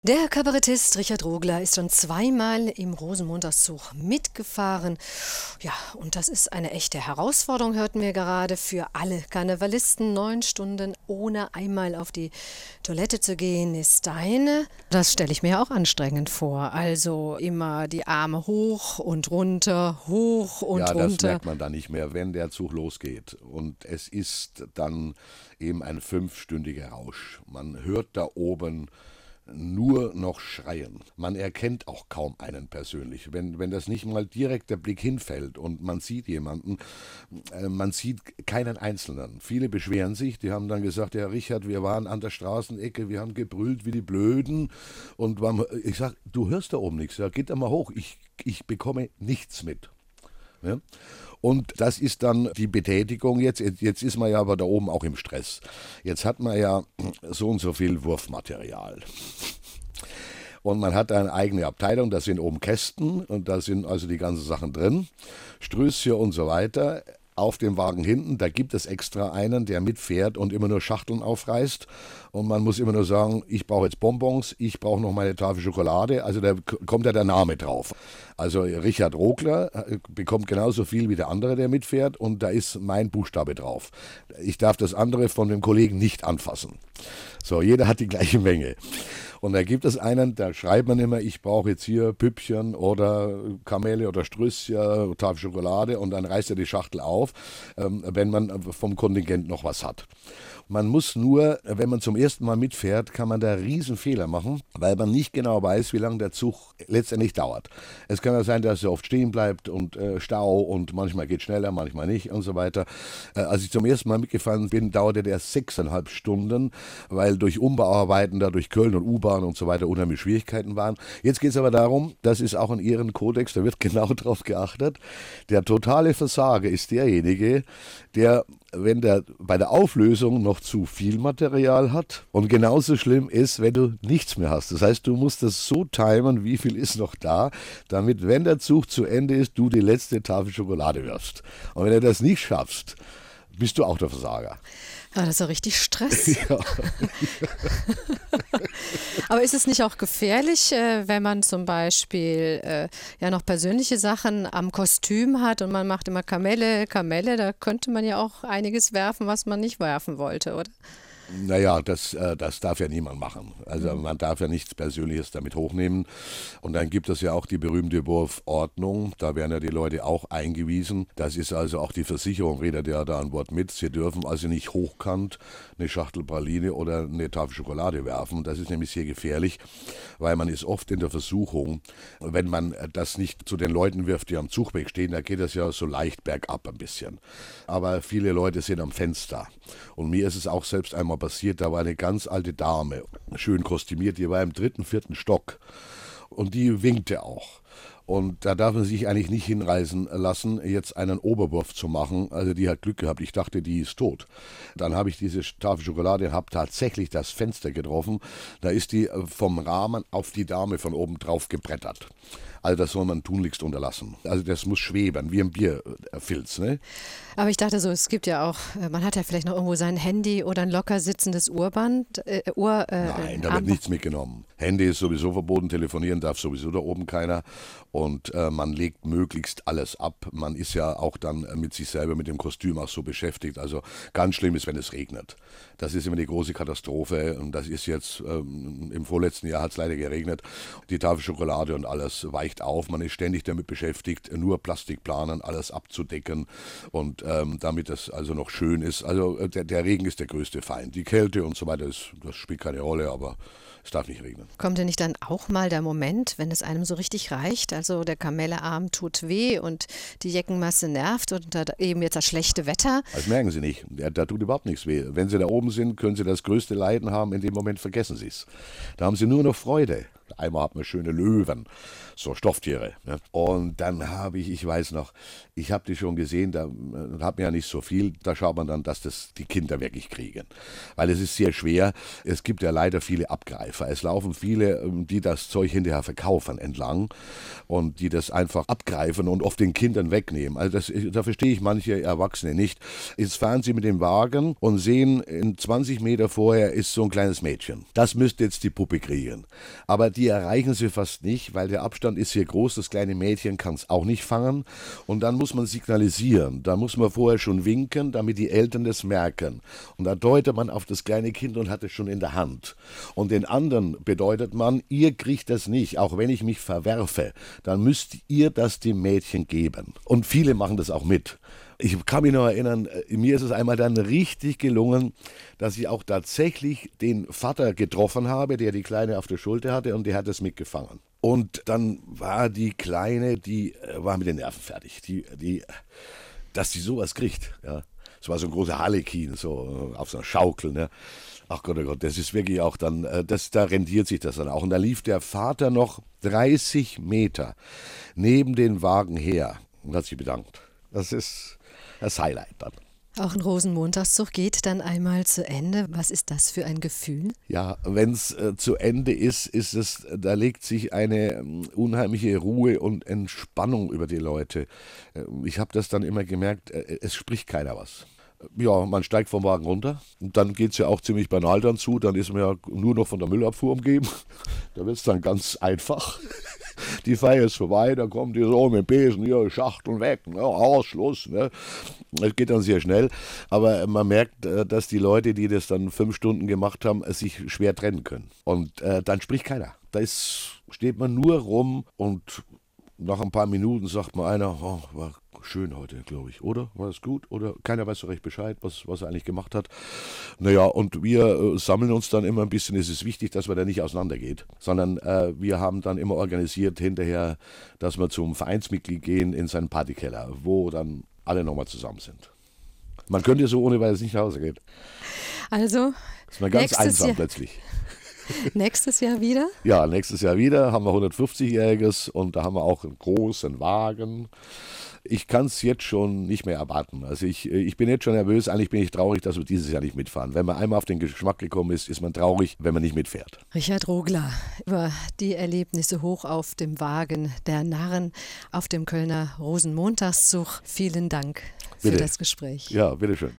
Der Kabarettist Richard Rogler ist schon zweimal im Rosenmontagszug mitgefahren. Ja, und das ist eine echte Herausforderung, hörten wir gerade, für alle Karnevalisten. 9 Stunden ohne einmal auf die Toilette zu gehen, ist deine. Das stelle ich mir auch anstrengend vor. Also immer die Arme hoch und runter, hoch und Ja, das runter. merkt man dann nicht mehr, wenn der Zug losgeht. Und es ist dann eben ein 5-stündiger Rausch. Man hört da oben nur noch schreien. Man erkennt auch kaum einen persönlich. Wenn das nicht mal direkt der Blick hinfällt und man sieht jemanden, man sieht keinen Einzelnen. Viele beschweren sich, die haben dann gesagt, ja Richard, wir waren an der Straßenecke, wir haben gebrüllt wie die Blöden. Und ich sage, du hörst da oben nichts, ja, geht da mal hoch, ich bekomme nichts mit. Ja? Und das ist dann die Betätigung jetzt. Jetzt ist man ja aber da oben auch im Stress. Jetzt hat man ja so und so viel Wurfmaterial. Und man hat eine eigene Abteilung, da sind oben Kästen und da sind also die ganzen Sachen drin, Strößchen und so weiter. Auf dem Wagen hinten, da gibt es extra einen, der mitfährt und immer nur Schachteln aufreißt. Und man muss immer nur sagen, ich brauche jetzt Bonbons, ich brauche noch meine Tafel Schokolade. Also da kommt ja der Name drauf. Also Richard Rogler bekommt genauso viel wie der andere, der mitfährt. Und da ist mein Buchstabe drauf. Ich darf das andere von dem Kollegen nicht anfassen. So, jeder hat die gleiche Menge. Und da gibt es einen, da schreibt man immer, ich brauche jetzt hier Püppchen oder Kamelle oder Strüsschen, Tafel Schokolade, und dann reißt er die Schachtel auf, wenn man vom Kontingent noch was hat. Man muss nur, wenn man zum ersten Mal mitfährt, kann man da riesen Fehler machen, weil man nicht genau weiß, wie lange der Zug letztendlich dauert. Es kann ja sein, dass er oft stehen bleibt und Stau, und manchmal geht schneller, manchmal nicht und so weiter. Als ich zum ersten Mal mitgefahren bin, dauerte der 6,5 Stunden, weil durch Umbauarbeiten da durch Köln und U-Bahn und so weiter unheimlich Schwierigkeiten waren. Jetzt geht es aber darum, das ist auch in Ihrem Kodex, da wird genau drauf geachtet, der totale Versager ist derjenige, der, wenn der bei der Auflösung noch zu viel Material hat, und genauso schlimm ist, wenn du nichts mehr hast. Das heißt, du musst das so timen, wie viel ist noch da, damit, wenn der Zug zu Ende ist, du die letzte Tafel Schokolade wirfst. Und wenn du das nicht schaffst, bist du auch der Versager. Ja, das ist ja richtig Stress. Ja. Aber ist es nicht auch gefährlich, wenn man zum Beispiel ja noch persönliche Sachen am Kostüm hat und man macht immer Kamelle, da könnte man ja auch einiges werfen, was man nicht werfen wollte, oder? Naja, das darf ja niemand machen. Also man darf ja nichts Persönliches damit hochnehmen. Und dann gibt es ja auch die berühmte Wurfordnung. Da werden ja die Leute auch eingewiesen. Das ist also auch die Versicherung, redet ja da an Bord mit. Sie dürfen also nicht hochkant eine Schachtel Praline oder eine Tafel Schokolade werfen. Das ist nämlich sehr gefährlich, weil man ist oft in der Versuchung, wenn man das nicht zu den Leuten wirft, die am Zugweg stehen, da geht das ja so leicht bergab ein bisschen. Aber viele Leute sind am Fenster. Und mir ist es auch selbst einmal passiert, da war eine ganz alte Dame, schön kostümiert, die war im 3., 4. Stock und die winkte auch. Und da darf man sich eigentlich nicht hinreißen lassen, jetzt einen Oberwurf zu machen. Also die hat Glück gehabt. Ich dachte, die ist tot. Dann habe ich diese Tafel Schokolade, habe tatsächlich das Fenster getroffen. Da ist die vom Rahmen auf die Dame von oben drauf gebrettert. Also das soll man tunlichst unterlassen. Also das muss schweben, wie ein Bierfilz. Ne? Aber ich dachte so, es gibt ja auch, man hat ja vielleicht noch irgendwo sein Handy oder ein locker sitzendes Urband. Nein, da wird nichts mitgenommen. Handy ist sowieso verboten, telefonieren darf sowieso da oben keiner. Und man legt möglichst alles ab. Man ist ja auch dann mit sich selber, mit dem Kostüm auch so beschäftigt. Also ganz schlimm ist, wenn es regnet. Das ist immer die große Katastrophe. Und das ist jetzt, im vorletzten Jahr hat es leider geregnet. Die Tafel Schokolade und alles weicht auf. Man ist ständig damit beschäftigt, nur Plastikplanen, alles abzudecken. Und damit das also noch schön ist. Also der Regen ist der größte Feind. Die Kälte und so weiter, das spielt keine Rolle, aber es darf nicht regnen. Kommt denn nicht dann auch mal der Moment, wenn es einem so richtig reicht? Also der Kamellearm tut weh und die Jeckenmasse nervt und da eben jetzt das schlechte Wetter. Das merken Sie nicht. Da tut überhaupt nichts weh. Wenn Sie da oben sind, können Sie das größte Leiden haben. In dem Moment vergessen Sie es. Da haben Sie nur noch Freude. Einmal hat man schöne Löwen, so Stofftiere. Ne? Und dann habe ich weiß noch, ich habe die schon gesehen, da hat man ja nicht so viel, da schaut man dann, dass das die Kinder wirklich kriegen. Weil es ist sehr schwer, es gibt ja leider viele Abgreifer. Es laufen viele, die das Zeug hinterher verkaufen entlang und die das einfach abgreifen und oft den Kindern wegnehmen. Also da verstehe ich manche Erwachsene nicht. Jetzt fahren sie mit dem Wagen und sehen, in 20 Meter vorher ist so ein kleines Mädchen. Das müsste jetzt die Puppe kriegen. Aber die erreichen sie fast nicht, weil der Abstand ist hier groß. Das kleine Mädchen kann es auch nicht fangen. Und dann muss man signalisieren. Da muss man vorher schon winken, damit die Eltern das merken. Und da deutet man auf das kleine Kind und hat es schon in der Hand. Und den anderen bedeutet man, ihr kriegt das nicht. Auch wenn ich mich verwerfe, dann müsst ihr das dem Mädchen geben. Und viele machen das auch mit. Ich kann mich noch erinnern, mir ist es einmal dann richtig gelungen, dass ich auch tatsächlich den Vater getroffen habe, der die Kleine auf der Schulter hatte und der hat es mitgefangen. Und dann war die Kleine, die war mit den Nerven fertig, dass die sowas kriegt. Ja. Es war so ein großer Harlekin, so auf so einer Schaukel. Ne. Ach Gott, oh Gott, das ist wirklich auch dann, da rentiert sich das dann auch. Und da lief der Vater noch 30 Meter neben den Wagen her und hat sich bedankt. Das ist das Highlight dann. Auch ein Rosenmontagszug geht dann einmal zu Ende. Was ist das für ein Gefühl? Ja, wenn es zu Ende ist, da legt sich eine unheimliche Ruhe und Entspannung über die Leute. Ich habe das dann immer gemerkt, es spricht keiner was. Ja, man steigt vom Wagen runter und dann geht es ja auch ziemlich banal dann zu. Dann ist man ja nur noch von der Müllabfuhr umgeben. Da wird es dann ganz einfach. Die Feier ist vorbei, dann kommt die so mit dem Besen, hier, Schachteln weg, ne, Ausschluss. Ne. Das geht dann sehr schnell, aber man merkt, dass die Leute, die das dann 5 Stunden gemacht haben, sich schwer trennen können. Und dann spricht keiner. Steht man nur rum und nach ein paar Minuten sagt mal einer, oh, war schön heute, glaube ich, oder? War das gut? Oder keiner weiß so recht Bescheid, was er eigentlich gemacht hat. Naja, und wir sammeln uns dann immer ein bisschen. Es ist wichtig, dass man da nicht auseinandergeht, sondern wir haben dann immer organisiert hinterher, dass wir zum Vereinsmitglied gehen in seinen Partykeller, wo dann alle nochmal zusammen sind. Man könnte so ohne, weil es nicht nach Hause geht. Also, ist man ganz einsam plötzlich. Nächstes Jahr wieder? Ja, nächstes Jahr wieder haben wir 150-Jähriges und da haben wir auch einen großen Wagen. Ich kann es jetzt schon nicht mehr erwarten. Also ich bin jetzt schon nervös. Eigentlich bin ich traurig, dass wir dieses Jahr nicht mitfahren. Wenn man einmal auf den Geschmack gekommen ist, ist man traurig, wenn man nicht mitfährt. Richard Rogler über die Erlebnisse hoch auf dem Wagen der Narren auf dem Kölner Rosenmontagszug. Vielen Dank für das Gespräch. Ja, bitteschön.